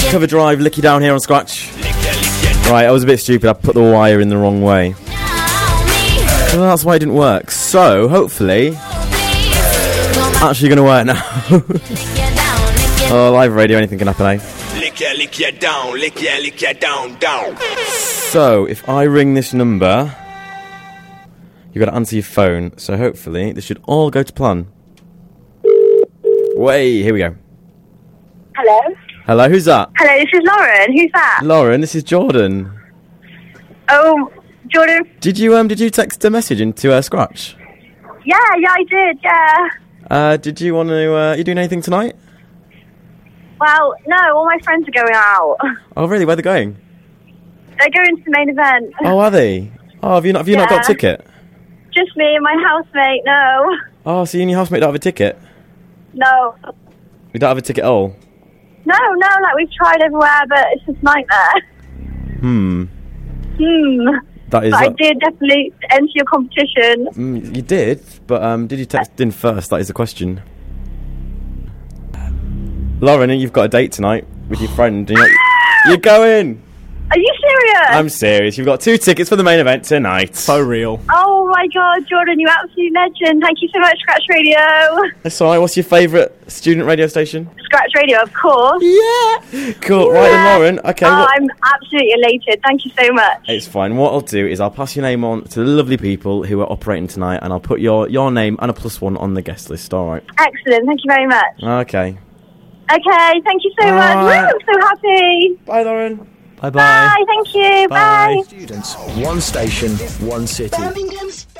Cover Drive, Lick You Down here on Scratch. Right, I was a bit stupid. I put the wire in the wrong way. Well, that's why it didn't work. So, hopefully, actually going to work now. Oh, live radio, anything can happen, eh? Lick you down, lick you down. So, if I ring this number, you've got to answer your phone. So, hopefully, this should all go to plan. Way, here we go. Hello? Hello, who's that? Hello, this is Lauren. Who's that? Lauren, this is Jordan. Oh, Jordan. Did you text a message into Scratch? Yeah, I did, yeah. Did you want to, you doing anything tonight? Well, no, all my friends are going out. Oh, really? Where are they going? They're going to the main event. Oh, are they? Oh, have you not got a ticket? Just me and my housemate, no. Oh, so you and your housemate don't have a ticket? No. You don't have a ticket at all? No, like we've tried everywhere, but it's just a nightmare. That is. But I did definitely enter your competition. You did, but did you text in first? That is the question. Lauren, you've got a date tonight with your friend. You're going. Are you serious? I'm serious. You've got 2 tickets for the main event tonight. So real. Oh my God, Jordan, you absolute legend. Thank you so much, Scratch Radio. That's alright. What's your favourite student radio station? Scratch Radio, of course. Yeah. Cool. Yeah. Right then, Lauren. Okay. I'm absolutely elated. Thank you so much. It's fine. What I'll do is I'll pass your name on to the lovely people who are operating tonight, and I'll put your name and a +1 on the guest list. Alright. Excellent. Thank you very much. Okay. Okay. Thank you so much. Woo, I'm so happy. Bye, Lauren. Bye-bye. Bye. Thank you. Bye. Students, one station, one city. Birmingham's